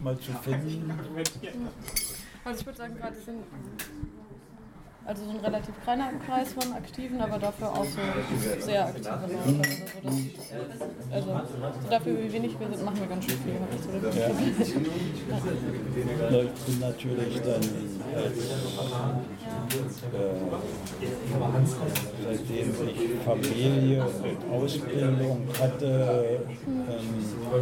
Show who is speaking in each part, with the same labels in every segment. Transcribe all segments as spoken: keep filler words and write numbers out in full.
Speaker 1: mal zu finden.
Speaker 2: Also ich würde sagen, gerade sind also so ein relativ kleiner Kreis von Aktiven, aber dafür auch so sehr aktive Leute. Also, so das, also so dafür, wie wenig wir sind, machen wir ganz schön viel. Hab ich so das
Speaker 1: Ja. Ja, ich bin natürlich dann als, äh, seitdem ich Familie und Ausbildung hatte, ähm,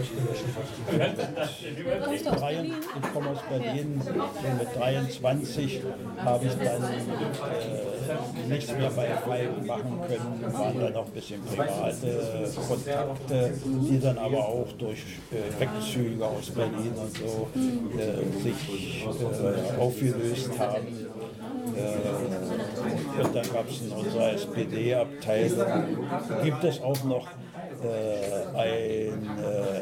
Speaker 1: ich komme aus Berlin, und mit dreiundzwanzig habe ich dann äh, nichts mehr bei Feigen machen können, waren dann noch ein bisschen private Kontakte, die dann aber auch durch äh, Wegzüge aus Berlin und so äh, sich äh, aufgelöst haben. Äh, und dann gab es in unserer S P D-Abteilung, gibt es auch noch äh, ein, äh,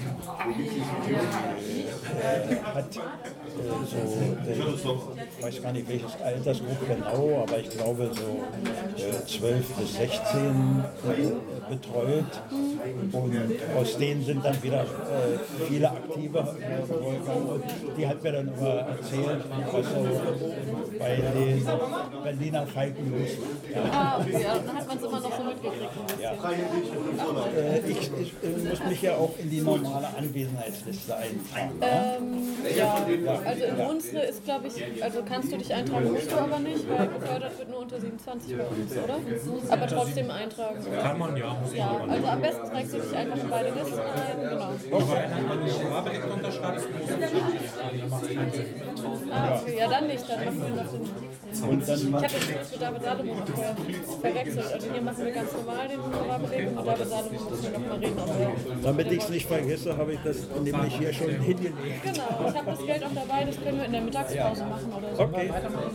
Speaker 1: äh, hat äh, so, äh, ich weiß gar nicht welches Altersgruppe genau, aber ich glaube so äh, zwölf bis sechzehn äh, betreut. Und aus denen sind dann wieder äh, viele aktive äh, und die hat mir dann immer erzählt, was so bei den Berliner Feigen los
Speaker 2: war. Ja. Ah, okay, ja, dann hat man es immer noch so mitgekriegt.
Speaker 1: Ja. Äh, ich, ich äh, muss mich ja auch in die normale Anwesenheitsliste eintragen.
Speaker 2: Ähm, ja, also in unsere ist, glaube ich, also kannst du dich eintragen, musst du aber nicht, weil gefördert wird nur unter siebenundzwanzig bei uns, oder? Aber trotzdem eintragen.
Speaker 3: Kann man, ja. Muss
Speaker 2: ja, also am besten trägst du dich einfach in beide Listen ein, genau.
Speaker 3: Aber wenn man die Schwabelecke unterschreibt, muss man nicht.
Speaker 2: Ah, okay, ja dann nicht, dann machen wir noch den.
Speaker 1: Und dann
Speaker 2: Ich habe das mit David Salomon vorher verwechselt. Also hier machen wir ganz normal den Schwabelecke und mit David Salomon müssen wir noch mal reden. Aber
Speaker 1: damit ich es nicht vergesse, habe ich das nämlich hier schon hingelegt.
Speaker 2: genau, ich habe das Geld auch dabei, das können wir in der Mittagspause machen oder so.
Speaker 1: Okay.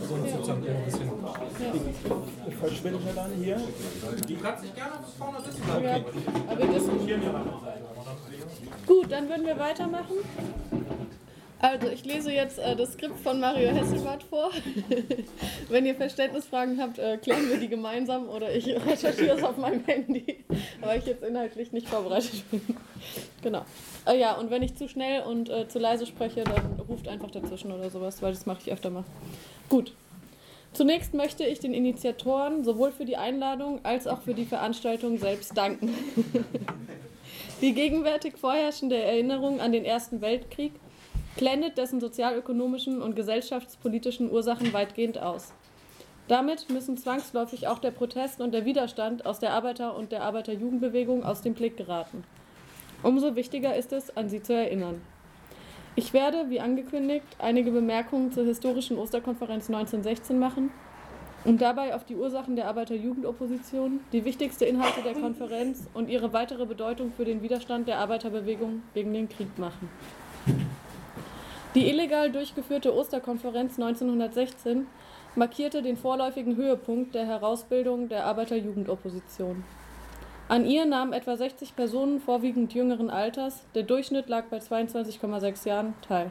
Speaker 2: Ja.
Speaker 1: Ich verschwinde dann hier.
Speaker 3: Die kannst dich gerne bis vorne sitzen.
Speaker 2: Ja, aber wir wissen. Gut, dann würden wir weitermachen. Also, ich lese jetzt äh, das Skript von Mario Hesselbart vor. Wenn ihr Verständnisfragen habt, äh, klären wir die gemeinsam oder ich recherchiere es auf meinem Handy, weil ich jetzt inhaltlich nicht vorbereitet bin. Genau. Äh, ja, und wenn ich zu schnell und äh, zu leise spreche, dann ruft einfach dazwischen oder sowas, weil das mache ich öfter mal. Gut. Zunächst möchte ich den Initiatoren sowohl für die Einladung als auch für die Veranstaltung selbst danken. Die gegenwärtig vorherrschende Erinnerung an den Ersten Weltkrieg blendet dessen sozialökonomischen und gesellschaftspolitischen Ursachen weitgehend aus. Damit müssen zwangsläufig auch der Protest und der Widerstand aus der Arbeiter- und der Arbeiterjugendbewegung aus dem Blick geraten. Umso wichtiger ist es, an sie zu erinnern. Ich werde, wie angekündigt, einige Bemerkungen zur historischen Osterkonferenz neunzehnhundertsechzehn machen und dabei auf die Ursachen der Arbeiter-Jugend-Opposition, die wichtigste Inhalte der Konferenz und ihre weitere Bedeutung für den Widerstand der Arbeiterbewegung gegen den Krieg machen. Die illegal durchgeführte Osterkonferenz neunzehnhundertsechzehn markierte den vorläufigen Höhepunkt der Herausbildung der Arbeiter-Jugend-Opposition. An ihr nahmen etwa sechzig Personen vorwiegend jüngeren Alters, der Durchschnitt lag bei zweiundzwanzig Komma sechs Jahren, teil.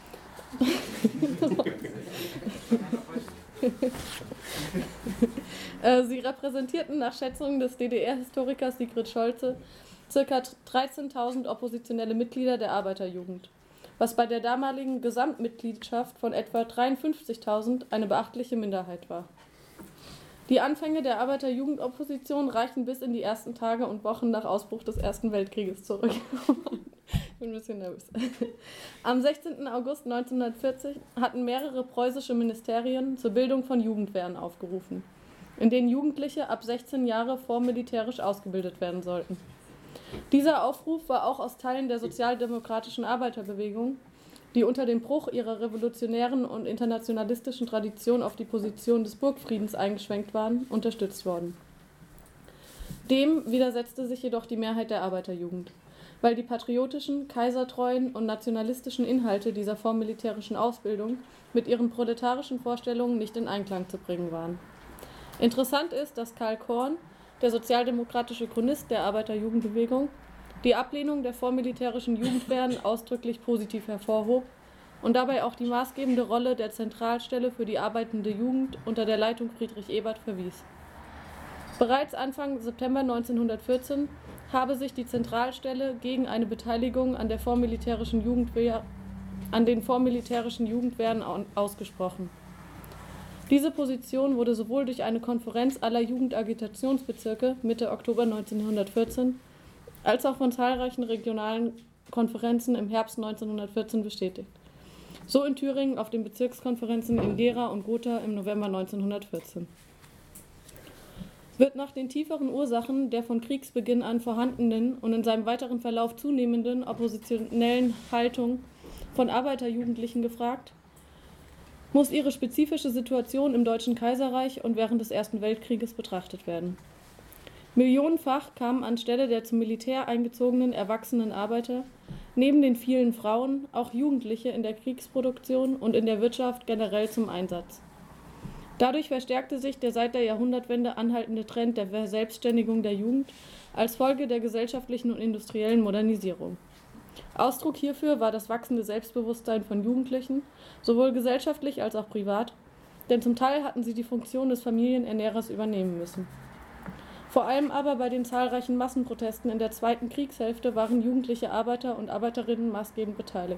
Speaker 2: Sie repräsentierten nach Schätzungen des D D R-Historikers Sigrid Scholze ca. dreizehntausend oppositionelle Mitglieder der Arbeiterjugend, was bei der damaligen Gesamtmitgliedschaft von etwa dreiundfünfzigtausend eine beachtliche Minderheit war. Die Anfänge der Arbeiter-Jugend-Opposition reichen bis in die ersten Tage und Wochen nach Ausbruch des Ersten Weltkrieges zurück. Ich bin ein bisschen nervös. Am sechzehnten August neunzehnhundertvierzig hatten mehrere preußische Ministerien zur Bildung von Jugendwehren aufgerufen, in denen Jugendliche ab sechzehn Jahre vormilitärisch ausgebildet werden sollten. Dieser Aufruf war auch aus Teilen der sozialdemokratischen Arbeiterbewegung, die unter dem Bruch ihrer revolutionären und internationalistischen Tradition auf die Position des Burgfriedens eingeschwenkt waren, unterstützt worden. Dem widersetzte sich jedoch die Mehrheit der Arbeiterjugend, weil die patriotischen, kaisertreuen und nationalistischen Inhalte dieser vormilitärischen Ausbildung mit ihren proletarischen Vorstellungen nicht in Einklang zu bringen waren. Interessant ist, dass Karl Korn, der sozialdemokratische Chronist der Arbeiterjugendbewegung, die Ablehnung der vormilitärischen Jugendwehren ausdrücklich positiv hervorhob und dabei auch die maßgebende Rolle der Zentralstelle für die arbeitende Jugend unter der Leitung Friedrich Ebert verwies. Bereits Anfang September neunzehnhundertvierzehn habe sich die Zentralstelle gegen eine Beteiligung an der vormilitärischen Jugendwehr an den vormilitärischen Jugendwehren ausgesprochen. Diese Position wurde sowohl durch eine Konferenz aller Jugendagitationsbezirke Mitte Oktober neunzehnhundertvierzehn als auch von zahlreichen regionalen Konferenzen im Herbst neunzehnhundertvierzehn bestätigt. So in Thüringen auf den Bezirkskonferenzen in Gera und Gotha im November neunzehnhundertvierzehn. Wird nach den tieferen Ursachen der von Kriegsbeginn an vorhandenen und in seinem weiteren Verlauf zunehmenden oppositionellen Haltung von Arbeiterjugendlichen gefragt, muss ihre spezifische Situation im Deutschen Kaiserreich und während des Ersten Weltkrieges betrachtet werden. Millionenfach kamen anstelle der zum Militär eingezogenen erwachsenen Arbeiter neben den vielen Frauen auch Jugendliche in der Kriegsproduktion und in der Wirtschaft generell zum Einsatz. Dadurch verstärkte sich der seit der Jahrhundertwende anhaltende Trend der Verselbstständigung der Jugend als Folge der gesellschaftlichen und industriellen Modernisierung. Ausdruck hierfür war das wachsende Selbstbewusstsein von Jugendlichen, sowohl gesellschaftlich als auch privat, denn zum Teil hatten sie die Funktion des Familienernährers übernehmen müssen. Vor allem aber bei den zahlreichen Massenprotesten in der zweiten Kriegshälfte waren jugendliche Arbeiter und Arbeiterinnen maßgebend beteiligt.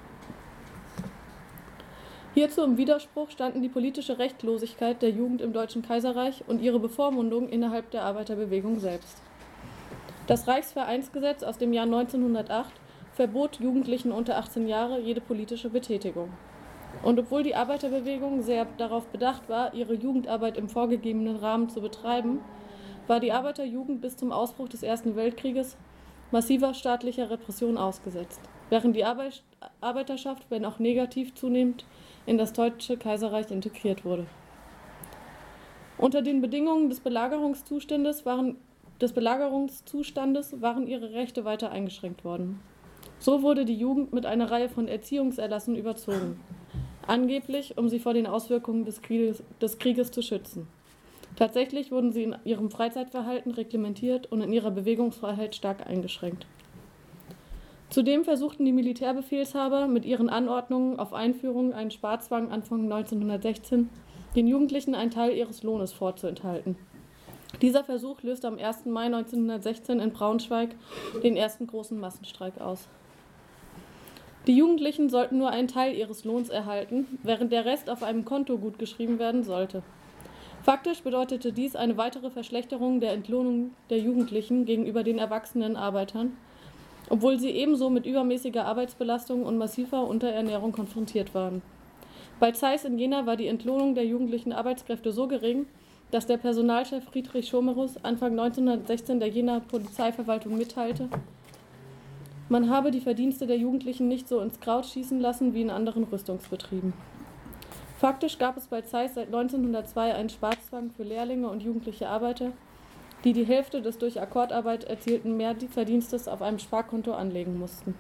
Speaker 2: Hierzu im Widerspruch standen die politische Rechtlosigkeit der Jugend im Deutschen Kaiserreich und ihre Bevormundung innerhalb der Arbeiterbewegung selbst. Das Reichsvereinsgesetz aus dem Jahr neunzehnhundertacht verbot Jugendlichen unter achtzehn Jahre jede politische Betätigung. Und obwohl die Arbeiterbewegung sehr darauf bedacht war, ihre Jugendarbeit im vorgegebenen Rahmen zu betreiben, war die Arbeiterjugend bis zum Ausbruch des Ersten Weltkrieges massiver staatlicher Repression ausgesetzt, während die Arbeiterschaft, wenn auch negativ zunehmend, in das Deutsche Kaiserreich integriert wurde. Unter den Bedingungen des Belagerungszustandes waren, des Belagerungszustandes waren ihre Rechte weiter eingeschränkt worden. So wurde die Jugend mit einer Reihe von Erziehungserlassen überzogen, angeblich um sie vor den Auswirkungen des Krieges, des Krieges zu schützen. Tatsächlich wurden sie in ihrem Freizeitverhalten reglementiert und in ihrer Bewegungsfreiheit stark eingeschränkt. Zudem versuchten die Militärbefehlshaber mit ihren Anordnungen auf Einführung einen Sparzwang Anfang neunzehnhundertsechzehn den Jugendlichen einen Teil ihres Lohnes vorzuenthalten. Dieser Versuch löste am ersten Mai neunzehnhundertsechzehn in Braunschweig den ersten großen Massenstreik aus. Die Jugendlichen sollten nur einen Teil ihres Lohns erhalten, während der Rest auf einem Konto gutgeschrieben werden sollte. Faktisch bedeutete dies eine weitere Verschlechterung der Entlohnung der Jugendlichen gegenüber den erwachsenen Arbeitern, obwohl sie ebenso mit übermäßiger Arbeitsbelastung und massiver Unterernährung konfrontiert waren. Bei Zeiss in Jena war die Entlohnung der jugendlichen Arbeitskräfte so gering, dass der Personalchef Friedrich Schomerus Anfang neunzehnhundertsechzehn der Jenaer Polizeiverwaltung mitteilte, man habe die Verdienste der Jugendlichen nicht so ins Kraut schießen lassen wie in anderen Rüstungsbetrieben. Faktisch gab es bei Zeiss seit neunzehnhundertzwei einen Sparzwang für Lehrlinge und jugendliche Arbeiter, die die Hälfte des durch Akkordarbeit erzielten Mehrverdienstes auf einem Sparkonto anlegen mussten.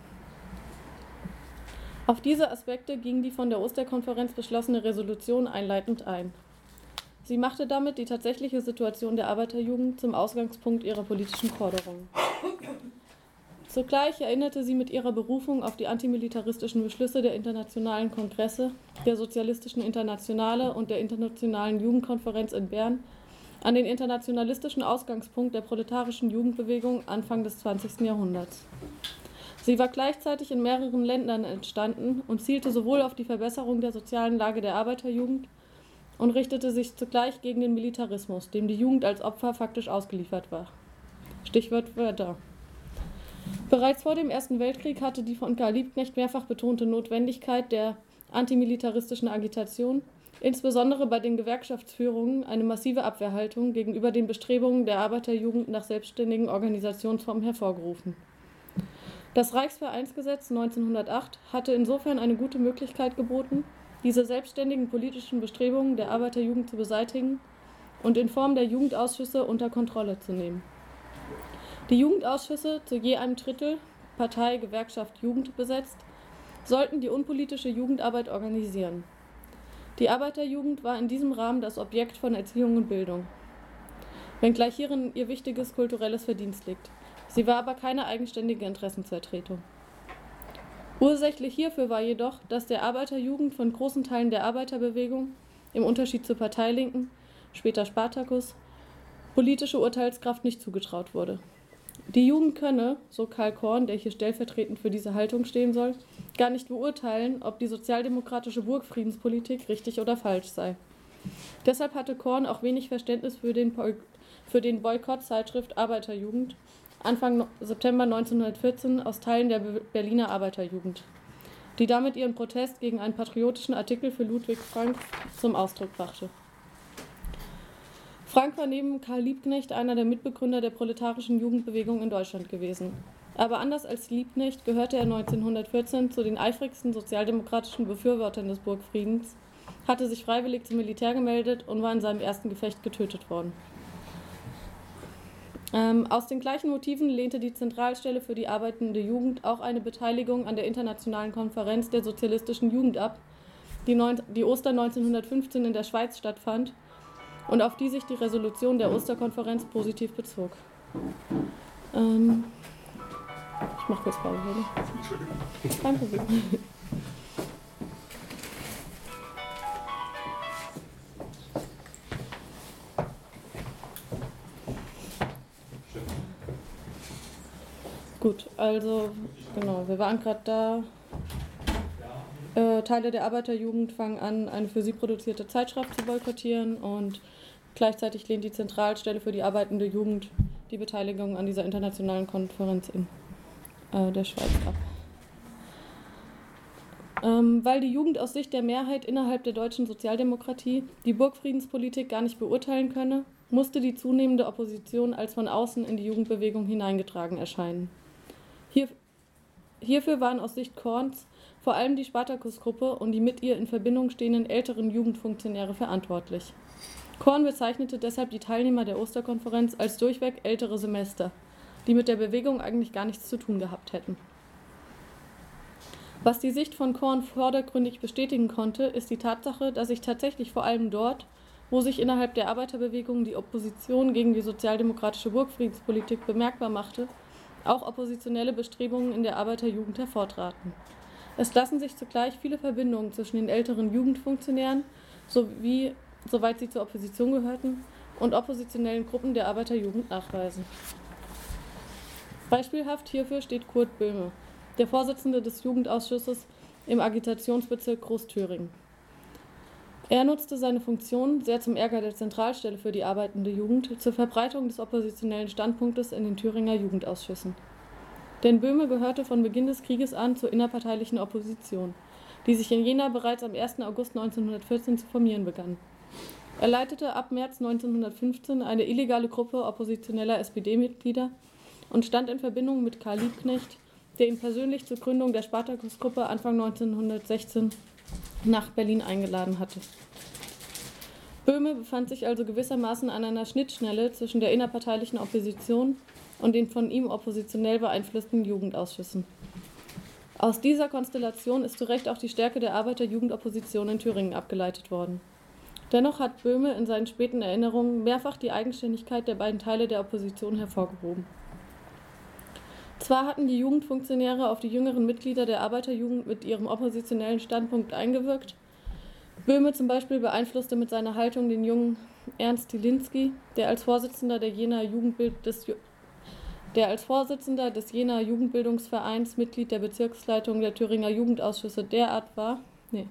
Speaker 2: Auf diese Aspekte ging die von der Osterkonferenz beschlossene Resolution einleitend ein. Sie machte damit die tatsächliche Situation der Arbeiterjugend zum Ausgangspunkt ihrer politischen Forderungen. Zugleich erinnerte sie mit ihrer Berufung auf die antimilitaristischen Beschlüsse der internationalen Kongresse, der Sozialistischen Internationale und der Internationalen Jugendkonferenz in Bern an den internationalistischen Ausgangspunkt der proletarischen Jugendbewegung Anfang des zwanzigsten Jahrhunderts. Sie war gleichzeitig in mehreren Ländern entstanden und zielte sowohl auf die Verbesserung der sozialen Lage der Arbeiterjugend und richtete sich zugleich gegen den Militarismus, dem die Jugend als Opfer faktisch ausgeliefert war. Stichwort Wörter. Bereits vor dem Ersten Weltkrieg hatte die von Karl Liebknecht mehrfach betonte Notwendigkeit der antimilitaristischen Agitation, insbesondere bei den Gewerkschaftsführungen, eine massive Abwehrhaltung gegenüber den Bestrebungen der Arbeiterjugend nach selbstständigen Organisationsformen hervorgerufen. Das Reichsvereinsgesetz neunzehnhundertacht hatte insofern eine gute Möglichkeit geboten, diese selbstständigen politischen Bestrebungen der Arbeiterjugend zu beseitigen und in Form der Jugendausschüsse unter Kontrolle zu nehmen. Die Jugendausschüsse, zu je einem Drittel Partei, Gewerkschaft, Jugend besetzt, sollten die unpolitische Jugendarbeit organisieren. Die Arbeiterjugend war in diesem Rahmen das Objekt von Erziehung und Bildung, wenngleich hierin ihr wichtiges kulturelles Verdienst liegt. Sie war aber keine eigenständige Interessenvertretung. Ursächlich hierfür war jedoch, dass der Arbeiterjugend von großen Teilen der Arbeiterbewegung, im Unterschied zur Parteilinken, später Spartakus, politische Urteilskraft nicht zugetraut wurde. Die Jugend könne, so Karl Korn, der hier stellvertretend für diese Haltung stehen soll, gar nicht beurteilen, ob die sozialdemokratische Burgfriedenspolitik richtig oder falsch sei. Deshalb hatte Korn auch wenig Verständnis für den, Boy- für den Boykott-Zeitschrift Arbeiterjugend Anfang September neunzehnhundertvierzehn aus Teilen der Be- Berliner Arbeiterjugend, die damit ihren Protest gegen einen patriotischen Artikel für Ludwig Frank zum Ausdruck brachte. Frank war neben Karl Liebknecht einer der Mitbegründer der proletarischen Jugendbewegung in Deutschland gewesen. Aber anders als Liebknecht gehörte er neunzehnhundertvierzehn zu den eifrigsten sozialdemokratischen Befürwortern des Burgfriedens, hatte sich freiwillig zum Militär gemeldet und war in seinem ersten Gefecht getötet worden. Ähm, aus den gleichen Motiven lehnte die Zentralstelle für die arbeitende Jugend auch eine Beteiligung an der Internationalen Konferenz der sozialistischen Jugend ab, die, neun, die Ostern neunzehnhundertfünfzehn in der Schweiz stattfand und auf die sich die Resolution der Osterkonferenz positiv bezog. Ähm, ich mache kurz Pause, oder? Kein Problem. Gut, also genau, wir waren gerade da. Äh, Teile der Arbeiterjugend fangen an, eine für sie produzierte Zeitschrift zu boykottieren und gleichzeitig lehnt die Zentralstelle für die arbeitende Jugend die Beteiligung an dieser internationalen Konferenz in äh, der Schweiz ab. Ähm, weil die Jugend aus Sicht der Mehrheit innerhalb der deutschen Sozialdemokratie die Burgfriedenspolitik gar nicht beurteilen könne, musste die zunehmende Opposition als von außen in die Jugendbewegung hineingetragen erscheinen. Hier, hierfür waren aus Sicht Korns vor allem die Spartakus-Gruppe und die mit ihr in Verbindung stehenden älteren Jugendfunktionäre verantwortlich. Korn bezeichnete deshalb die Teilnehmer der Osterkonferenz als durchweg ältere Semester, die mit der Bewegung eigentlich gar nichts zu tun gehabt hätten. Was die Sicht von Korn vordergründig bestätigen konnte, ist die Tatsache, dass sich tatsächlich vor allem dort, wo sich innerhalb der Arbeiterbewegung die Opposition gegen die sozialdemokratische Burgfriedenspolitik bemerkbar machte, auch oppositionelle Bestrebungen in der Arbeiterjugend hervortraten. Es lassen sich zugleich viele Verbindungen zwischen den älteren Jugendfunktionären sowie, soweit sie zur Opposition gehörten, und oppositionellen Gruppen der Arbeiterjugend nachweisen. Beispielhaft hierfür steht Kurt Böhme, der Vorsitzende des Jugendausschusses im Agitationsbezirk Großthüringen. Er nutzte seine Funktion, sehr zum Ärger der Zentralstelle für die arbeitende Jugend, zur Verbreitung des oppositionellen Standpunktes in den Thüringer Jugendausschüssen. Denn Böhme gehörte von Beginn des Krieges an zur innerparteilichen Opposition, die sich in Jena bereits am ersten August neunzehnhundertvierzehn zu formieren begann. Er leitete ab März neunzehnhundertfünfzehn eine illegale Gruppe oppositioneller S P D-Mitglieder und stand in Verbindung mit Karl Liebknecht, der ihn persönlich zur Gründung der Spartakus-Gruppe Anfang neunzehnhundertsechzehn nach Berlin eingeladen hatte. Böhme befand sich also gewissermaßen an einer Schnittstelle zwischen der innerparteilichen Opposition und den von ihm oppositionell beeinflussten Jugendausschüssen. Aus dieser Konstellation ist zu Recht auch die Stärke der Arbeiterjugendopposition in Thüringen abgeleitet worden. Dennoch hat Böhme in seinen späten Erinnerungen mehrfach die Eigenständigkeit der beiden Teile der Opposition hervorgehoben. Zwar hatten die Jugendfunktionäre auf die jüngeren Mitglieder der Arbeiterjugend mit ihrem oppositionellen Standpunkt eingewirkt. Böhme zum Beispiel beeinflusste mit seiner Haltung den jungen Ernst Zielinski, der als Vorsitzender der Jenaer Jugendbild des der als Vorsitzender des Jenaer Jugendbildungsvereins Mitglied der Bezirksleitung der Thüringer Jugendausschüsse derart war. Nee.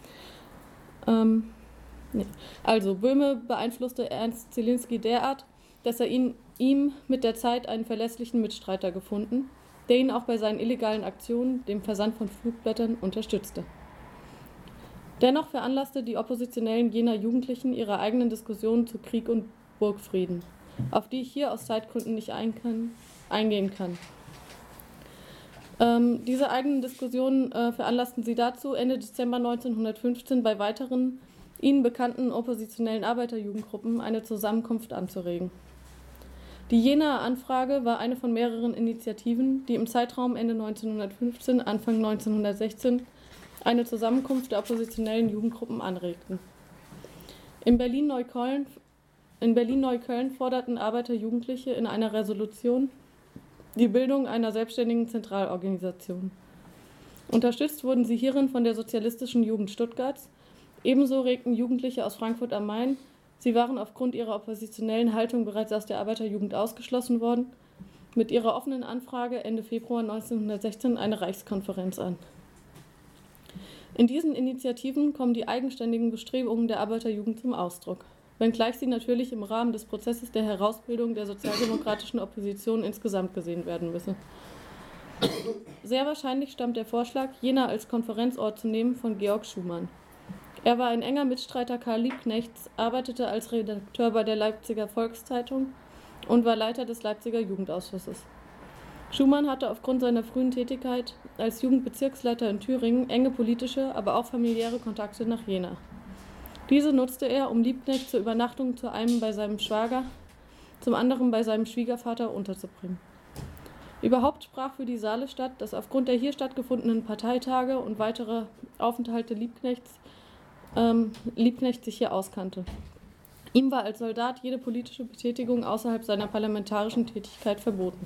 Speaker 2: Ähm, nee. Also Böhme beeinflusste Ernst Zielinski derart, dass er ihn, ihm mit der Zeit einen verlässlichen Mitstreiter gefunden, der ihn auch bei seinen illegalen Aktionen, dem Versand von Flugblättern, unterstützte. Dennoch veranlasste die oppositionellen Jenaer Jugendlichen ihre eigenen Diskussionen zu Krieg und Burgfrieden, auf die ich hier aus Zeitgründen nicht ein kann, eingehen kann. Ähm, diese eigenen Diskussionen äh, veranlassten sie dazu, Ende Dezember neunzehnhundertfünfzehn bei weiteren ihnen bekannten oppositionellen Arbeiterjugendgruppen eine Zusammenkunft anzuregen. Die Jenaer Anfrage war eine von mehreren Initiativen, die im Zeitraum Ende neunzehnhundertfünfzehn, Anfang neunzehnhundertsechzehn eine Zusammenkunft der oppositionellen Jugendgruppen anregten. In Berlin-Neukölln In Berlin-Neukölln forderten Arbeiterjugendliche in einer Resolution die Bildung einer selbstständigen Zentralorganisation. Unterstützt wurden sie hierin von der Sozialistischen Jugend Stuttgarts. Ebenso regten Jugendliche aus Frankfurt am Main, sie waren aufgrund ihrer oppositionellen Haltung bereits aus der Arbeiterjugend ausgeschlossen worden, mit ihrer offenen Anfrage Ende Februar neunzehnhundertsechzehn eine Reichskonferenz an. In diesen Initiativen kommen die eigenständigen Bestrebungen der Arbeiterjugend zum Ausdruck, wenngleich sie natürlich im Rahmen des Prozesses der Herausbildung der sozialdemokratischen Opposition insgesamt gesehen werden müssen. Sehr wahrscheinlich stammt der Vorschlag, Jena als Konferenzort zu nehmen, von Georg Schumann. Er war ein enger Mitstreiter Karl Liebknechts, arbeitete als Redakteur bei der Leipziger Volkszeitung und war Leiter des Leipziger Jugendausschusses. Schumann hatte aufgrund seiner frühen Tätigkeit als Jugendbezirksleiter in Thüringen enge politische, aber auch familiäre Kontakte nach Jena. Diese nutzte er, um Liebknecht zur Übernachtung zu einem bei seinem Schwager, zum anderen bei seinem Schwiegervater unterzubringen. Überhaupt sprach für die Saalestadt, dass aufgrund der hier stattgefundenen Parteitage und weiterer Aufenthalte Liebknechts ähm, Liebknecht sich hier auskannte. Ihm war als Soldat jede politische Betätigung außerhalb seiner parlamentarischen Tätigkeit verboten.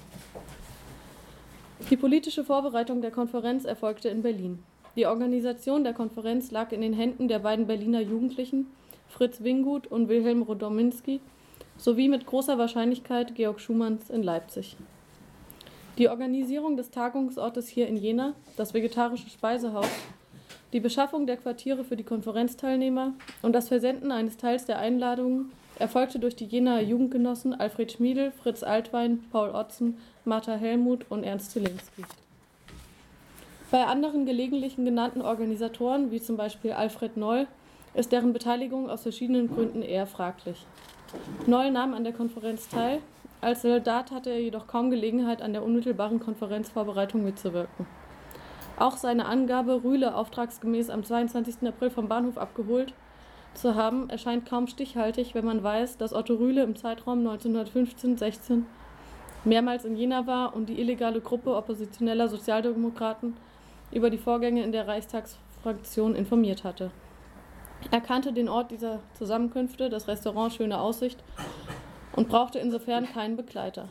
Speaker 2: Die politische Vorbereitung der Konferenz erfolgte in Berlin. Die Organisation der Konferenz lag in den Händen der beiden Berliner Jugendlichen, Fritz Wingut und Wilhelm Rodominski, sowie mit großer Wahrscheinlichkeit Georg Schumanns in Leipzig. Die Organisierung des Tagungsortes hier in Jena, das vegetarische Speisehaus, die Beschaffung der Quartiere für die Konferenzteilnehmer und das Versenden eines Teils der Einladungen erfolgte durch die Jenaer Jugendgenossen Alfred Schmiedl, Fritz Altwein, Paul Otzen, Martha Hellmuth und Ernst Zielinski. Bei anderen gelegentlichen genannten Organisatoren, wie zum Beispiel Alfred Noll, ist deren Beteiligung aus verschiedenen Gründen eher fraglich. Noll nahm an der Konferenz teil, als Soldat hatte er jedoch kaum Gelegenheit, an der unmittelbaren Konferenzvorbereitung mitzuwirken. Auch seine Angabe, Rühle auftragsgemäß am zweiundzwanzigsten April vom Bahnhof abgeholt zu haben, erscheint kaum stichhaltig, wenn man weiß, dass Otto Rühle im Zeitraum neunzehnhundertfünfzehn sechzehn mehrmals in Jena war und die illegale Gruppe oppositioneller Sozialdemokraten über die Vorgänge in der Reichstagsfraktion informiert hatte. Er kannte den Ort dieser Zusammenkünfte, das Restaurant Schöne Aussicht, und brauchte insofern keinen Begleiter.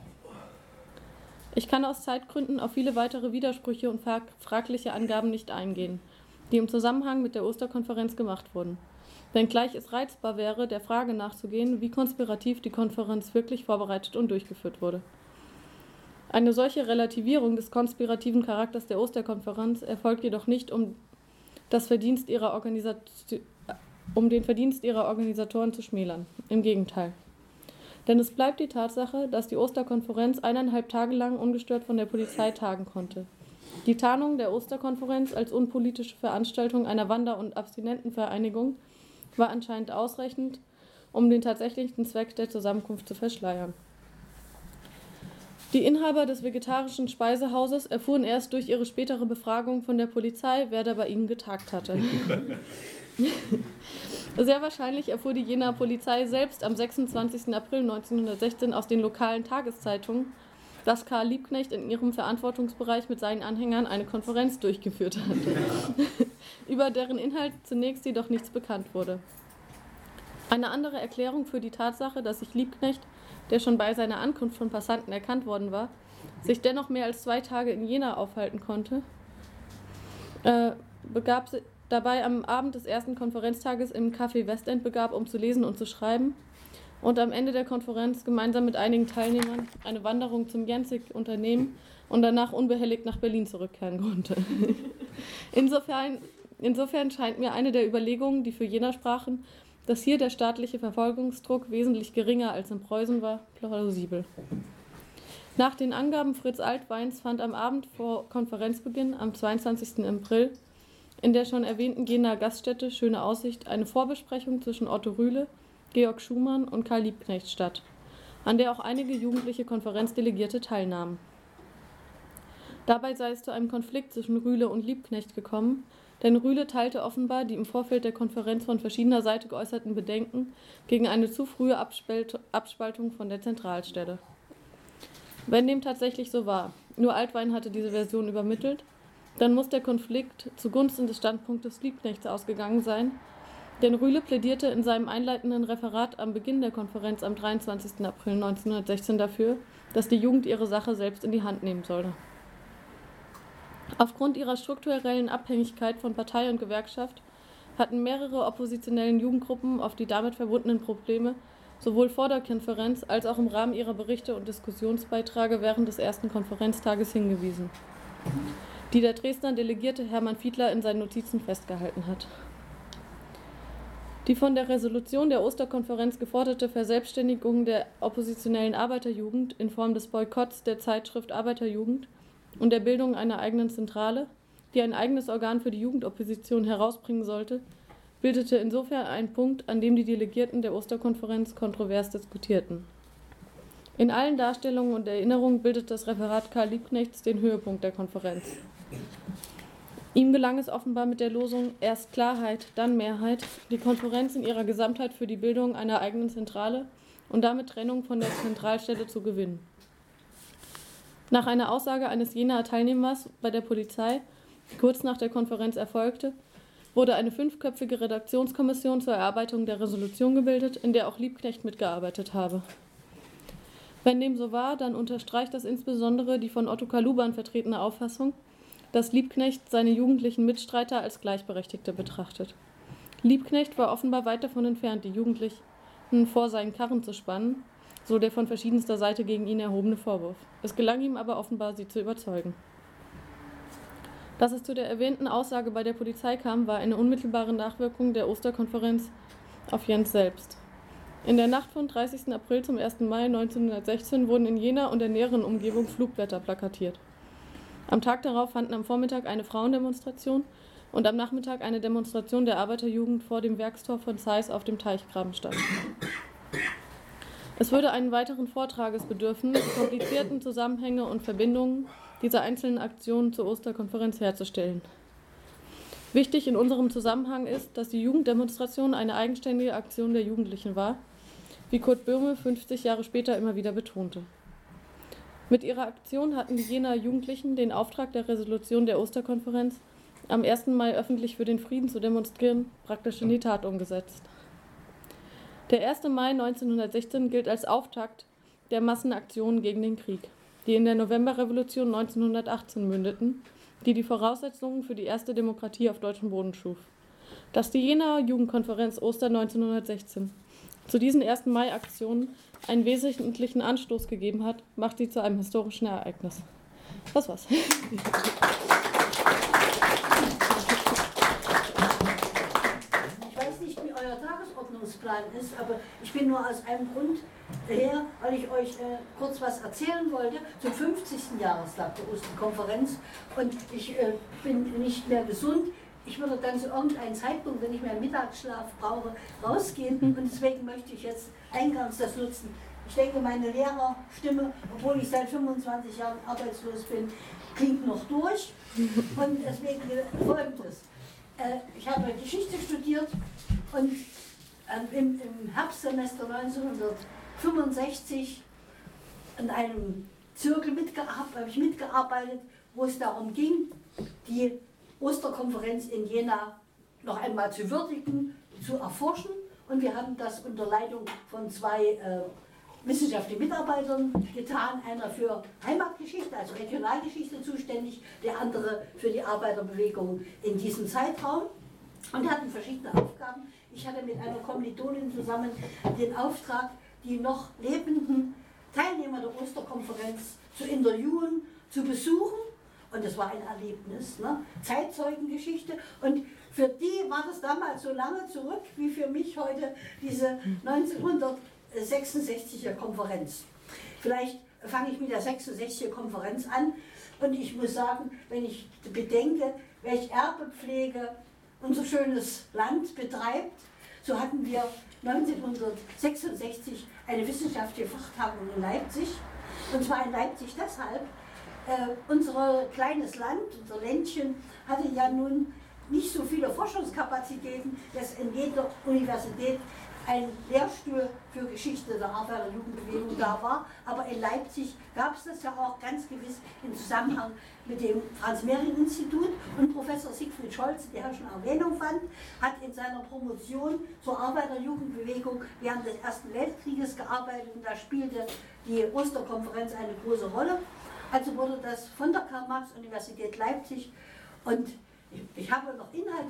Speaker 2: Ich kann aus Zeitgründen auf viele weitere Widersprüche und fragliche Angaben nicht eingehen, die im Zusammenhang mit der Osterkonferenz gemacht wurden. Wenngleich es reizbar wäre, der Frage nachzugehen, wie konspirativ die Konferenz wirklich vorbereitet und durchgeführt wurde. Eine solche Relativierung des konspirativen Charakters der Osterkonferenz erfolgt jedoch nicht, um, das Verdienst ihrer Organisation, um den Verdienst ihrer Organisatoren zu schmälern. Im Gegenteil. Denn es bleibt die Tatsache, dass die Osterkonferenz eineinhalb Tage lang ungestört von der Polizei tagen konnte. Die Tarnung der Osterkonferenz als unpolitische Veranstaltung einer Wander- und Abstinentenvereinigung war anscheinend ausreichend, um den tatsächlichen Zweck der Zusammenkunft zu verschleiern. Die Inhaber des vegetarischen Speisehauses erfuhren erst durch ihre spätere Befragung von der Polizei, wer da bei ihnen getagt hatte. Sehr wahrscheinlich erfuhr die Jenaer Polizei selbst am sechsundzwanzigsten April neunzehnhundertsechzehn aus den lokalen Tageszeitungen, dass Karl Liebknecht in ihrem Verantwortungsbereich mit seinen Anhängern eine Konferenz durchgeführt hatte, über deren Inhalt zunächst jedoch nichts bekannt wurde. Eine andere Erklärung für die Tatsache, dass sich Liebknecht, der schon bei seiner Ankunft von Passanten erkannt worden war, sich dennoch mehr als zwei Tage in Jena aufhalten konnte, äh, begab sich dabei am Abend des ersten Konferenztages im Café Westend begab, um zu lesen und zu schreiben, und am Ende der Konferenz gemeinsam mit einigen Teilnehmern eine Wanderung zum Jenzig unternehmen und danach unbehelligt nach Berlin zurückkehren konnte. Insofern, insofern scheint mir eine der Überlegungen, die für Jena sprachen, dass hier der staatliche Verfolgungsdruck wesentlich geringer als in Preußen war, plausibel. Nach den Angaben Fritz Altweins fand am Abend vor Konferenzbeginn, am zweiundzwanzigsten April, in der schon erwähnten Jenaer Gaststätte Schöne Aussicht eine Vorbesprechung zwischen Otto Rühle, Georg Schumann und Karl Liebknecht statt, an der auch einige jugendliche Konferenzdelegierte teilnahmen. Dabei sei es zu einem Konflikt zwischen Rühle und Liebknecht gekommen, denn Rühle teilte offenbar die im Vorfeld der Konferenz von verschiedener Seite geäußerten Bedenken gegen eine zu frühe Abspaltung von der Zentralstelle. Wenn dem tatsächlich so war, nur Altwein hatte diese Version übermittelt, dann muss der Konflikt zugunsten des Standpunktes Liebknechts ausgegangen sein, denn Rühle plädierte in seinem einleitenden Referat am Beginn der Konferenz am dreiundzwanzigsten April neunzehnhundertsechzehn dafür, dass die Jugend ihre Sache selbst in die Hand nehmen solle. Aufgrund ihrer strukturellen Abhängigkeit von Partei und Gewerkschaft hatten mehrere oppositionellen Jugendgruppen auf die damit verbundenen Probleme sowohl vor der Konferenz als auch im Rahmen ihrer Berichte und Diskussionsbeiträge während des ersten Konferenztages hingewiesen, die der Dresdner Delegierte Hermann Fiedler in seinen Notizen festgehalten hat. Die von der Resolution der Osterkonferenz geforderte Verselbstständigung der oppositionellen Arbeiterjugend in Form des Boykotts der Zeitschrift Arbeiterjugend und der Bildung einer eigenen Zentrale, die ein eigenes Organ für die Jugendopposition herausbringen sollte, bildete insofern einen Punkt, an dem die Delegierten der Osterkonferenz kontrovers diskutierten. In allen Darstellungen und Erinnerungen bildet das Referat Karl Liebknechts den Höhepunkt der Konferenz. Ihm gelang es offenbar mit der Losung „Erst Klarheit, dann Mehrheit“, die Konferenz in ihrer Gesamtheit für die Bildung einer eigenen Zentrale und damit Trennung von der Zentralstelle zu gewinnen. Nach einer Aussage eines jener Teilnehmers bei der Polizei, die kurz nach der Konferenz erfolgte, wurde eine fünfköpfige Redaktionskommission zur Erarbeitung der Resolution gebildet, in der auch Liebknecht mitgearbeitet habe. Wenn dem so war, dann unterstreicht das insbesondere die von Ottokar Luban vertretene Auffassung, dass Liebknecht seine jugendlichen Mitstreiter als Gleichberechtigte betrachtet. Liebknecht war offenbar weit davon entfernt, die Jugendlichen vor seinen Karren zu spannen, so der von verschiedenster Seite gegen ihn erhobene Vorwurf. Es gelang ihm aber offenbar, sie zu überzeugen. Dass es zu der erwähnten Aussage bei der Polizei kam, war eine unmittelbare Nachwirkung der Osterkonferenz auf Jens selbst. In der Nacht vom dreißigsten April zum ersten Mai neunzehnhundertsechzehn wurden in Jena und der näheren Umgebung Flugblätter plakatiert. Am Tag darauf fanden am Vormittag eine Frauendemonstration und am Nachmittag eine Demonstration der Arbeiterjugend vor dem Werkstor von Zeiss auf dem Teichgraben statt. Es würde einen weiteren Vortrages bedürfen, die komplizierten Zusammenhänge und Verbindungen dieser einzelnen Aktionen zur Osterkonferenz herzustellen. Wichtig in unserem Zusammenhang ist, dass die Jugenddemonstration eine eigenständige Aktion der Jugendlichen war, wie Kurt Böhme fünfzig Jahre später immer wieder betonte. Mit ihrer Aktion hatten die Jenaer Jugendlichen den Auftrag der Resolution der Osterkonferenz, am ersten Mai öffentlich für den Frieden zu demonstrieren, praktisch in die Tat umgesetzt. Der erste Mai neunzehnhundertsechzehn gilt als Auftakt der Massenaktionen gegen den Krieg, die in der Novemberrevolution neunzehnhundertachtzehn mündeten, die die Voraussetzungen für die erste Demokratie auf deutschem Boden schuf. Dass die Jenaer Jugendkonferenz Oster neunzehnhundertsechzehn zu diesen ersten Mai-Aktionen einen wesentlichen Anstoß gegeben hat, macht sie zu einem historischen Ereignis. Das war's.
Speaker 4: Ich weiß nicht, wie euer Tagesordnungsplan ist, aber ich bin nur aus einem Grund her, weil ich euch äh, kurz was erzählen wollte zum fünfzigsten Jahrestag der Osterkonferenz und ich äh, bin nicht mehr gesund. Ich würde dann zu irgendeinem Zeitpunkt, wenn ich mehr Mittagsschlaf brauche, rausgehen und deswegen möchte ich jetzt eingangs das nutzen. Ich denke, meine Lehrerstimme, obwohl ich seit fünfundzwanzig Jahren arbeitslos bin, klingt noch durch und deswegen Folgendes. Ich habe Geschichte studiert und im Herbstsemester neunzehnhundertfünfundsechzig an einem Zirkel mitgearbeitet, habe ich mitgearbeitet, wo es darum ging, die Osterkonferenz in Jena noch einmal zu würdigen, zu erforschen. Und wir haben das unter Leitung von zwei äh, wissenschaftlichen Mitarbeitern getan. Einer für Heimatgeschichte, also Regionalgeschichte zuständig, der andere für die Arbeiterbewegung in diesem Zeitraum. Und wir hatten verschiedene Aufgaben. Ich hatte mit einer Kommilitonin zusammen den Auftrag, die noch lebenden Teilnehmer der Osterkonferenz zu interviewen, zu besuchen. Und das war ein Erlebnis, ne? Zeitzeugengeschichte. Und für die war das damals so lange zurück, wie für mich heute diese neunzehnhundertsechsundsechziger Konferenz. Vielleicht fange ich mit der sechsundsechziger Konferenz an. Und ich muss sagen, wenn ich bedenke, welche Erbepflege unser schönes Land betreibt, so hatten wir neunzehnhundertsechsundsechzig eine wissenschaftliche Fachtagung in Leipzig. Und zwar in Leipzig deshalb, Äh, unser kleines Land, unser Ländchen, hatte ja nun nicht so viele Forschungskapazitäten, dass in jeder Universität ein Lehrstuhl für Geschichte der Arbeiter- und Jugendbewegung da war. Aber in Leipzig gab es das ja auch ganz gewiss im Zusammenhang mit dem Franz-Mehring-Institut. Und Professor Siegfried Scholze, der schon Erwähnung fand, hat in seiner Promotion zur Arbeiter- und Jugendbewegung während des Ersten Weltkrieges gearbeitet und da spielte die Osterkonferenz eine große Rolle. Also wurde das von der Karl-Marx-Universität Leipzig und ich, ich habe noch inhaltliche Dinge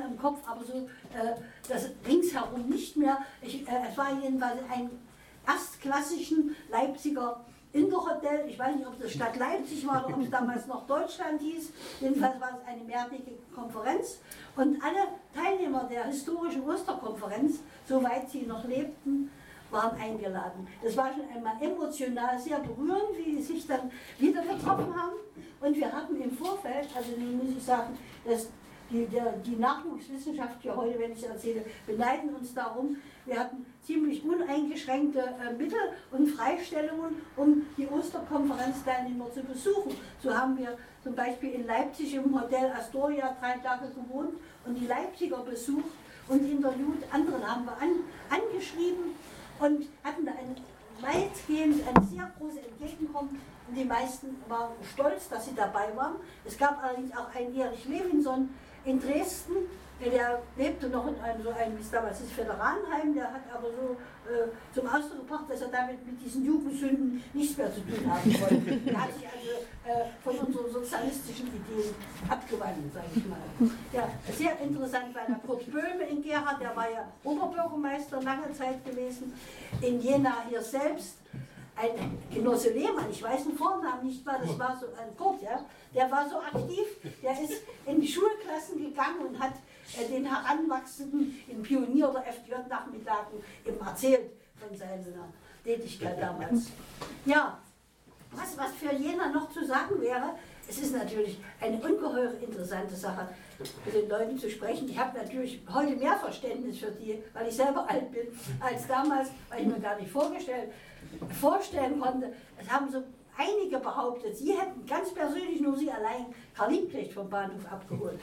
Speaker 4: mehr im Kopf, aber so äh, das ringsherum nicht mehr. Ich, äh, es war jedenfalls ein erstklassischen Leipziger Indoor-Hotel. Ich weiß nicht, ob das Stadt Leipzig war oder ob es damals noch Deutschland hieß. Jedenfalls war es eine mehrtägige Konferenz. Und alle Teilnehmer der historischen Osterkonferenz, soweit sie noch lebten, waren eingeladen. Das war schon einmal emotional sehr berührend, wie sie sich dann wieder getroffen haben. Und wir hatten im Vorfeld, also nun muss ich sagen, dass die, der, die Nachwuchswissenschaftler heute, wenn ich es erzähle, beneiden uns darum. Wir hatten ziemlich uneingeschränkte äh, Mittel und Freistellungen, um die Osterkonferenzteilnehmer zu besuchen. So haben wir zum Beispiel in Leipzig im Hotel Astoria drei Tage gewohnt und die Leipziger besucht und interviewt. Andere haben wir an, angeschrieben und hatten da ein weitgehend ein sehr großes Entgegenkommen. Und die meisten waren stolz, dass sie dabei waren. Es gab allerdings auch einen Erich Levinson in Dresden, der lebte noch in einem, so einem, wie es damals ist, Veteranenheim, der hat aber so äh, zum Ausdruck gebracht, dass er damit mit diesen Jugendsünden nichts mehr zu tun haben wollte. Er hat sich also äh, von unseren sozialistischen Ideen abgewandelt, sage ich mal. Ja, sehr interessant war der Kurt Böhme in Gera, der war ja Oberbürgermeister lange Zeit gewesen, in Jena hier selbst. Ein Genosse Lehmann, ich weiß den Vornamen nicht mal, das war so ein Kurt, ja, der war so aktiv, der ist in die Schulklassen gegangen und hat äh, den Heranwachsenden in Pionier- oder F D J-Nachmittagen eben erzählt von seiner Tätigkeit damals. Ja, was, was für Jena noch zu sagen wäre, es ist natürlich eine ungeheuer interessante Sache, mit den Leuten zu sprechen. Ich habe natürlich heute mehr Verständnis für die, weil ich selber alt bin, als damals, weil ich mir gar nicht vorgestellt vorstellen konnte. Es haben so einige behauptet, sie hätten ganz persönlich, nur sie allein, Karl Liebknecht vom Bahnhof abgeholt.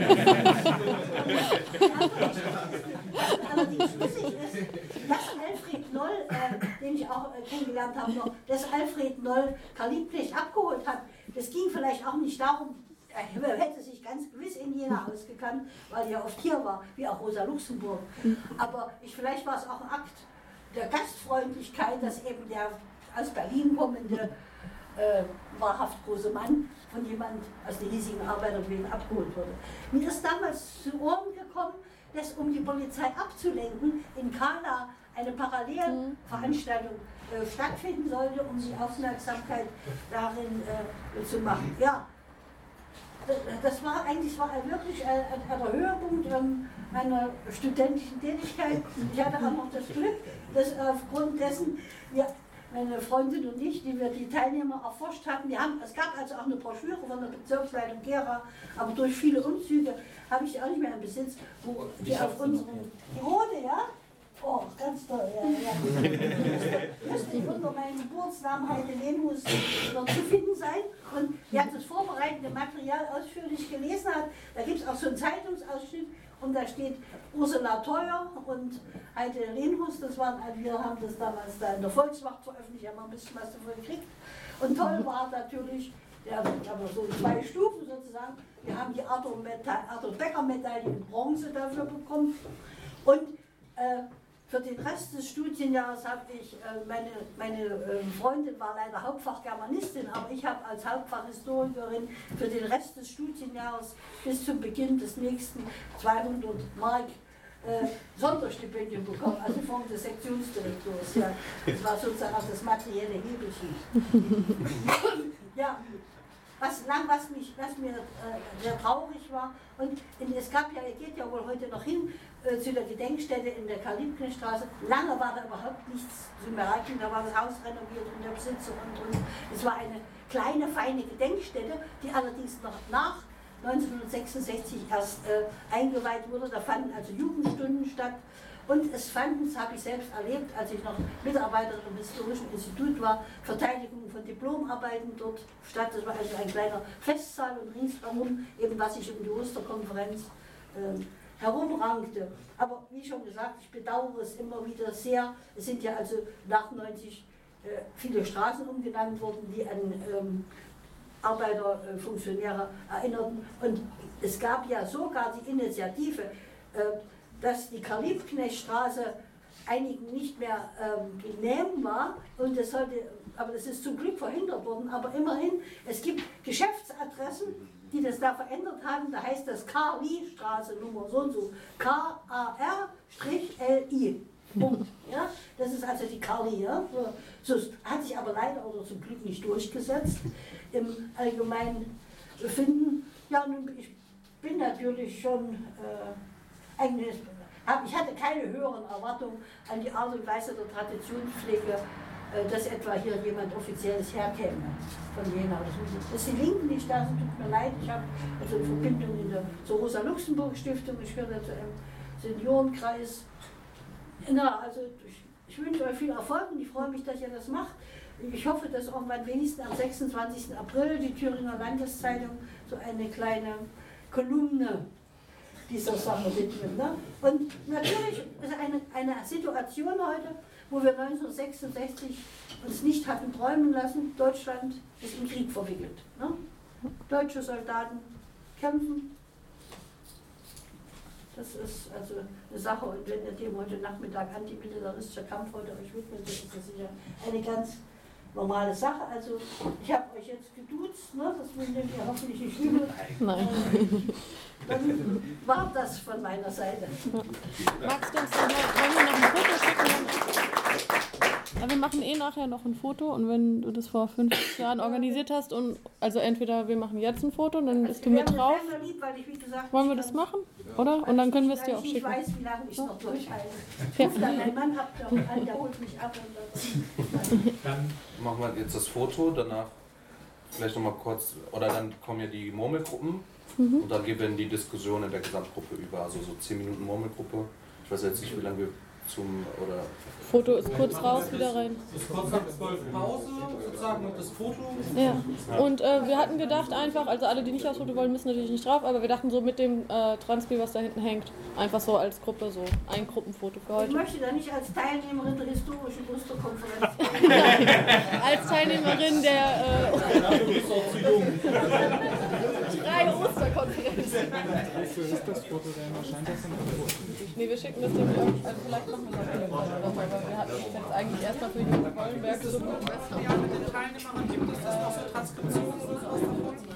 Speaker 4: Allerdings lustig ist, dass Alfred Noll, äh, den ich auch äh, kennengelernt habe, noch, dass Alfred Noll Karl Liebknecht abgeholt hat. Das ging vielleicht auch nicht darum, er hätte sich ganz gewiss in Jena ausgekannt, weil er ja oft hier war, wie auch Rosa Luxemburg. Aber ich, vielleicht war es auch ein Akt der Gastfreundlichkeit, dass eben der aus Berlin kommende, äh, wahrhaft große Mann von jemand aus der hiesigen Arbeiterbewegung abgeholt wurde. Mir ist damals zu Ohren gekommen, dass, um die Polizei abzulenken, in Kala eine Parallelveranstaltung äh, stattfinden sollte, um die Aufmerksamkeit darin äh, zu machen. Ja, das war eigentlich war wirklich ein, ein, ein Höhepunkt meiner studentischen Tätigkeit. Ich hatte auch noch das Glück, dass aufgrund dessen wir, meine Freundin und ich, die wir die Teilnehmer erforscht hatten, wir haben, es gab also auch eine Broschüre von der Bezirksleitung Gera, aber durch viele Umzüge habe ich die auch nicht mehr im Besitz, wo die auf unseren, die rote, ja? Oh, ganz toll, ja, ja. Müsste ich unter meinem Geburtsnamen Heide Lehnhus noch zu finden sein. Und wer das vorbereitende Material ausführlich gelesen hat, da gibt es auch so einen Zeitungsausschnitt und da steht Ursula Theuer und Heide Lehnhus. Das waren, wir haben das damals da in der Volkswacht veröffentlicht, haben wir ein bisschen was davon gekriegt. Und toll war natürlich, ja, aber so in zwei Stufen sozusagen, wir haben die Arthur-Becker-Medaille in Bronze dafür bekommen. Und äh, für den Rest des Studienjahres habe ich, äh, meine, meine äh, Freundin war leider Hauptfach Germanistin, aber ich habe als Hauptfachhistorikerin für den Rest des Studienjahres bis zum Beginn des nächsten zweihundert Mark äh, Sonderstipendium bekommen, also vom des Sektionsdirektors. Ja. Das war sozusagen auch das materielle Hebelchen. Ja. Was, lang, was, mich, was mir äh, sehr traurig war, und in, es gab ja, ihr geht ja wohl heute noch hin äh, zu der Gedenkstätte in der Karl-Liebknecht-Straße. Lange war da überhaupt nichts zu merken, da war das Haus renoviert und der Besitzer und, und es war eine kleine, feine Gedenkstätte, die allerdings noch nach neunzehnhundertsechsundsechzig erst äh, eingeweiht wurde. Da fanden also Jugendstunden statt. Und es fanden, das habe ich selbst erlebt, als ich noch Mitarbeiterin im Historischen Institut war, Verteidigung von Diplomarbeiten dort statt. Das war also ein kleiner Festsaal und ringsherum, eben was sich um die Osterkonferenz äh, herumrankte. Aber wie schon gesagt, ich bedauere es immer wieder sehr. Es sind ja also nach neunzig äh, viele Straßen umgenannt worden, die an ähm, Arbeiterfunktionäre äh, erinnerten. Und es gab ja sogar die Initiative, äh, dass die Karl-Liebknecht-Straße einigen nicht mehr ähm, genehm war, und das sollte, aber das ist zum Glück verhindert worden, aber immerhin, es gibt Geschäftsadressen die das da verändert haben, da heißt das Karli-Straße Nummer so und so. K A R L I. Punkt. Ja? Das ist also die Karli. Ja? So, hat sich aber leider oder zum Glück nicht durchgesetzt im allgemeinen Befinden. Ja, nun, ich bin natürlich schon äh, eigentlich, hab, ich hatte keine höheren Erwartungen an die Art und Weise der Traditionspflege, äh, dass etwa hier jemand Offizielles herkäme von Jena. Das ist die Linken, die da sind, tut mir leid. Ich habe also eine Verbindung in der, zur Rosa-Luxemburg-Stiftung, ich gehöre zu einem Seniorenkreis. Na, also ich, ich wünsche euch viel Erfolg und ich freue mich, dass ihr das macht. Ich hoffe, dass irgendwann wenigstens am sechsundzwanzigsten April die Thüringer Landeszeitung so eine kleine Kolumne dieser Sache widmet. Ne? Und natürlich ist eine, eine Situation heute, wo wir neunzehnhundertsechsundsechzig uns nicht hatten träumen lassen, Deutschland ist im Krieg verwickelt. Ne? Deutsche Soldaten kämpfen. Das ist also eine Sache, und wenn ihr dem heute Nachmittag antimilitaristischer Kampf heute euch widmet, ist das sicher eine ganz normale Sache. Also ich habe euch jetzt geduzt, ne? Das nehmt ihr hoffentlich nicht übel.
Speaker 2: Nein.
Speaker 4: Dann war das von meiner Seite.
Speaker 2: Magst du uns dann noch, wollen wir noch ein Foto schicken? Ja, wir machen eh nachher noch ein Foto, und wenn du das vor fünfzig Jahren organisiert hast, und also entweder wir machen jetzt ein Foto und dann bist du mit drauf.
Speaker 4: Lieb, weil ich, wie gesagt,
Speaker 2: wollen wir das machen? Oder? Und dann können wir es dir auch
Speaker 4: ich
Speaker 2: schicken.
Speaker 4: Ich weiß, wie lange ich noch durchhalte.
Speaker 2: Ja.
Speaker 4: Ruf dann meinen Mann ab, der, der holt mich ab. Und dann
Speaker 5: dann machen wir jetzt das Foto, danach vielleicht nochmal kurz, oder dann kommen ja die Murmelgruppen, mhm. und dann gehen wir in die Diskussion in der Gesamtgruppe über, also so zehn Minuten Murmelgruppe. Ich weiß jetzt nicht, wie lange wir zum, oder...
Speaker 2: Foto ist kurz raus, wieder rein.
Speaker 3: Das ist kurz nach zwölf Pause, sozusagen, und das Foto.
Speaker 2: Ja, und äh, wir hatten gedacht einfach, also alle, die nicht aufs Foto wollen, müssen natürlich nicht drauf, aber wir dachten so mit dem äh, Transpi, was da hinten hängt, einfach so als Gruppe, so ein Gruppenfoto für heute.
Speaker 4: Ich möchte da nicht als Teilnehmerin der historischen Osterkonferenz
Speaker 2: als Teilnehmerin der äh, drei Osterkonferenzen.
Speaker 3: Wofür ist das Foto denn? Erscheint das im Foto?
Speaker 2: Nee, wir schicken das dem, also vielleicht machen wir das irgendwann, aber wir hatten uns jetzt eigentlich erstmal für Jürgen Wollenberg so gut.
Speaker 3: Ja, mit den Teilnehmern gibt es das noch so Transkriptionen oder sowas?